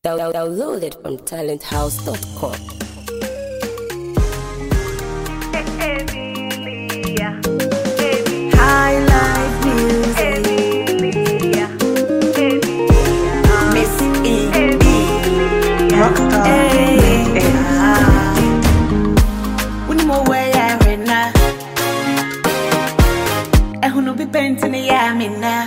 Downloaded from talenthouse.com. High life music. Miss Rockstar. When more way I read now. I will be painting a yamina.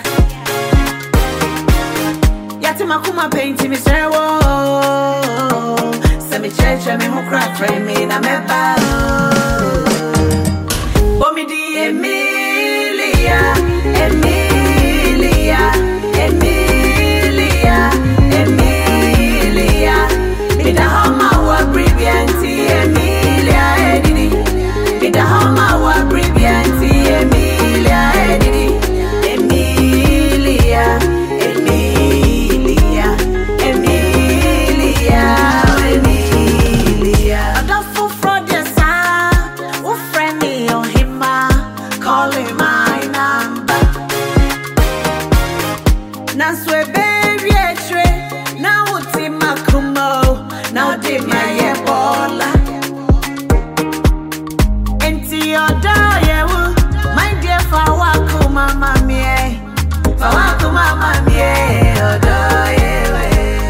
Yatima kuma painting me say wo. Semi church me ho crack frame me na me ba. Bomi di Emilia, Emilia, Emilia, Emilia. Me da homa wa brillianti Emilia edidi. Me da homa wa brillianti Emilia edidi. Emilia, Emilia, Emilia, Emilia. Adolfo Frodesa, who friend me on him, calling my number. Now swear babyatre, now what's in my kumo, now de my ebola. Enti oda yewu, my dear fawaku mama mie, fawaku mama mie, oda yewe.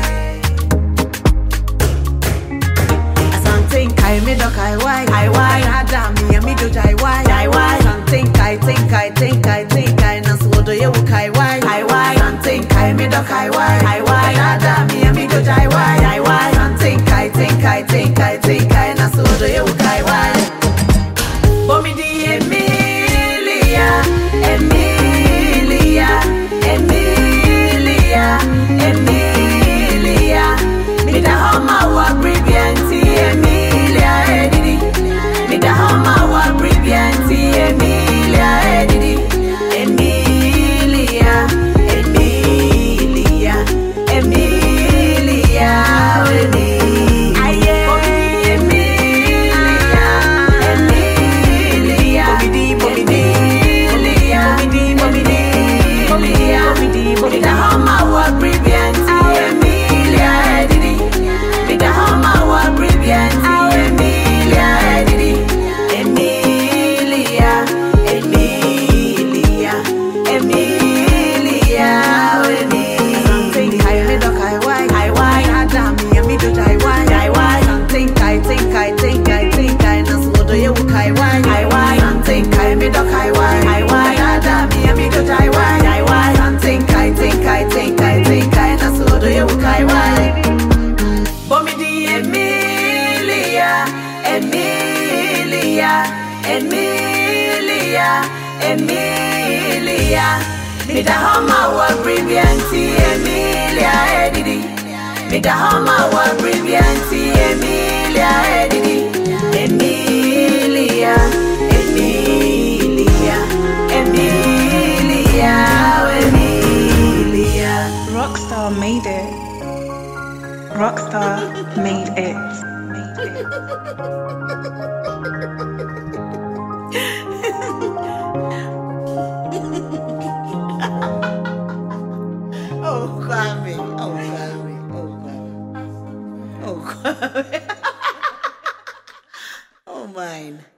Something I made a kai why, Adam me me do jai why, something I think I na so do you kai why, something I made a kai why, Adam me do jai why, something I think I na so do you kai why. Bomi di Emilia, Emilia, Emilia, Emilia. Me da homa wa brillianti Emilia edidi. Me da homa wa brillianti Emilia edidi. Emilia, Emilia, Emilia, Emilia. Aye, Emilia, Emilia, Emilia. Me da homa wa brillianti Emilia edidi. Me da homa wa brillianti Emilia edidi. Emilia, Emilia, Emilia, Emilia. Something I made a kai why, Adam me do jai why, something I think I na so do you kai why, something I made a kai why, Adam me do jai why, something I think I na so do you kai why. Bomi di Emilia, Emilia, Emilia, Emilia. Me da homa wa brillianti Emilia edidi. Me da homa wa brillianti Emilia edidi. Emilia, Emilia, Emilia, Emilia. Rockstar made it. Rockstar made it. Oh, Kwame. Oh, Kwame. Oh, Kwame. Oh, Kwame. Oh, mine.